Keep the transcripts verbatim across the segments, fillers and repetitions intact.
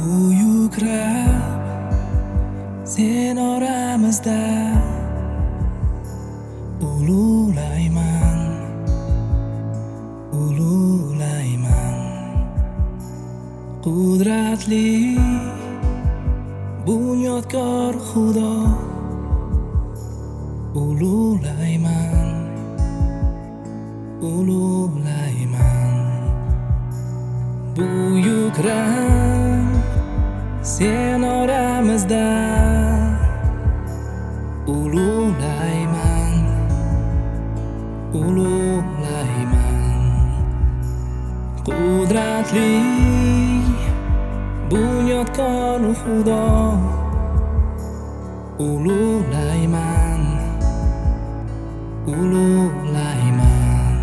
Buyuk Rab, sen oramizda ulug'layman, ulug'layman. Qudratli bunyodkor Xudo, ulug'layman, ulug'layman. Buyuk Rab, sen oramizda ulug'layman, ulug'layman. Qudratli bunyodkor Xudo, ulug'layman, ulug'layman.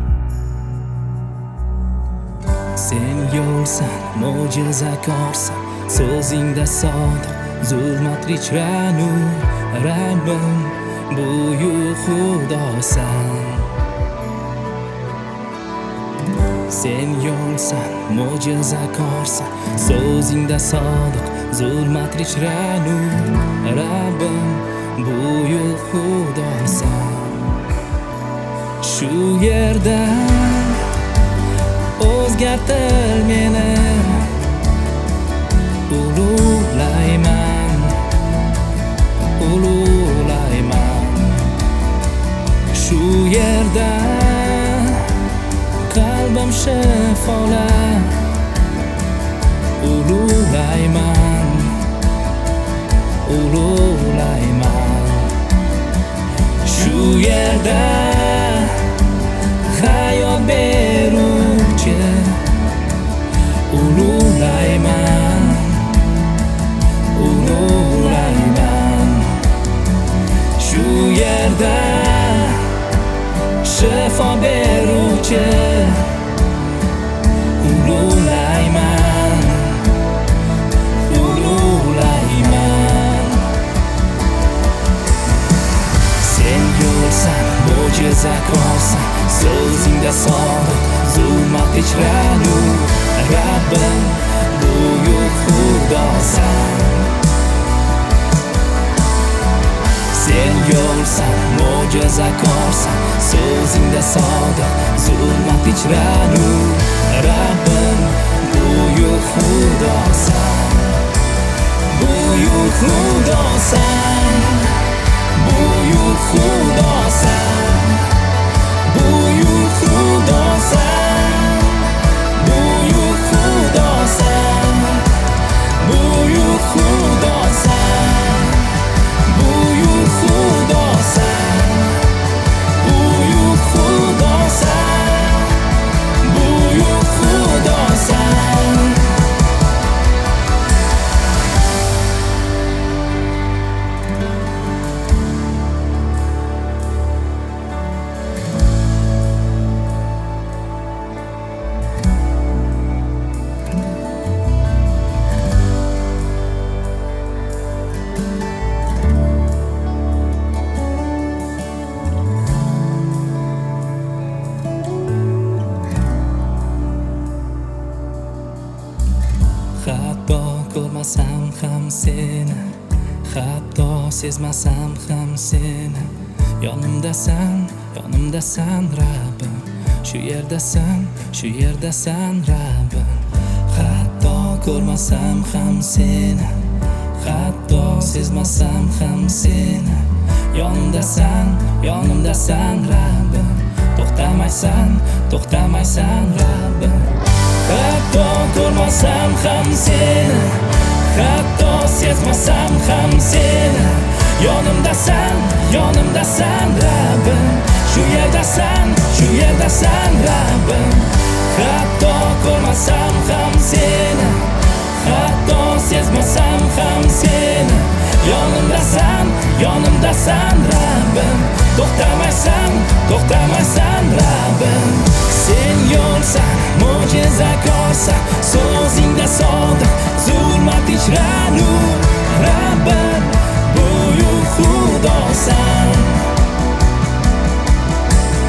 Sen yo'lsan, mo'jizakorsan, so'zingda sodiq, zulmat ichra nur. Rabbim, buyuk Xudosan. Sen yo'lsan, mo'jizakorsan, so'zingda sodiq, zulmat ichra nur. Rabbim, buyuk Xudosan. Shu yerda o'zgartir meni, ulug'layman, ulug'layman. Shu yerda qalbim shifolar, ulug'layman, ulug'layman. Shu yerda hayot beruvchi, ulug'layman, ulug'layman. Shu yerda shifo beruvchi, ulug'layman, ulug'layman. Sen yo'lsan, mo'jizakorsan, so'zingda sodiq, zulmat ichra nur. Rabbim, buyuk Xudosan. Sen yo'lsan, mo'jizakorsan, so'zingda sodiq, zulmat ichra nur. Rabbim, buyuk Xudosan, buyuk Xudosan, buyuk Xudosan, buyuk Xudosan, buyuk Xudosan, buyuk Xudosan, buyuk Xudosan, buyuk Xudosan, buyuk Xudosan. Hatto ko'rmasam ham seni, hatto sezmasam ham seni, yonimdasan, yonimdasan Rabbim. Shu yerdasan, shu yerdasan Rabbim. Hatto ko'rmasam ham seni, hatto sezmasam ham seni, yonimdasan, yonimdasan Rabbim. To'xtamaysan, to'xtamaysan Rabbim. Hatto ko'rmasam ham seni, hatto sezmasam ham seni, yonimdasan, yonimdasan Rabbim. Shu yerdasan, shu yerdasan Rabbim. Hatto ko'rmasam ham seni, hatto sezmasam ham seni, yonimdasan, yonimdasan Rabbim. To'xtamaysan, to'xtamaysan Rabbim. Sen yo'lsan, mo'jizakorsan, so'zingda sodiq, zulmat ichra nur. Rabbim, buyuk Xudosan.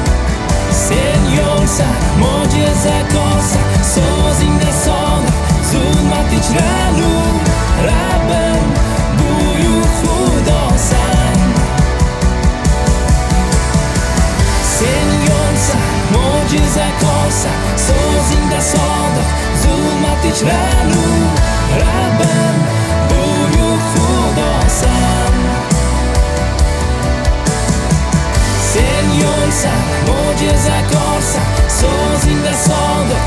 Sen yo'lsan, mo'jizakorsan, so'zingda sodiq, zulmat ichralu Rabbim buyuk Xudosan. Sen yo'lsan, mo'jizakorsan, so'zingda sodiq, zulmat ichralu Rabbim buyuk Xudosan. Sen yo'lsan, mo'jizakorsan, so'zingda sodiq,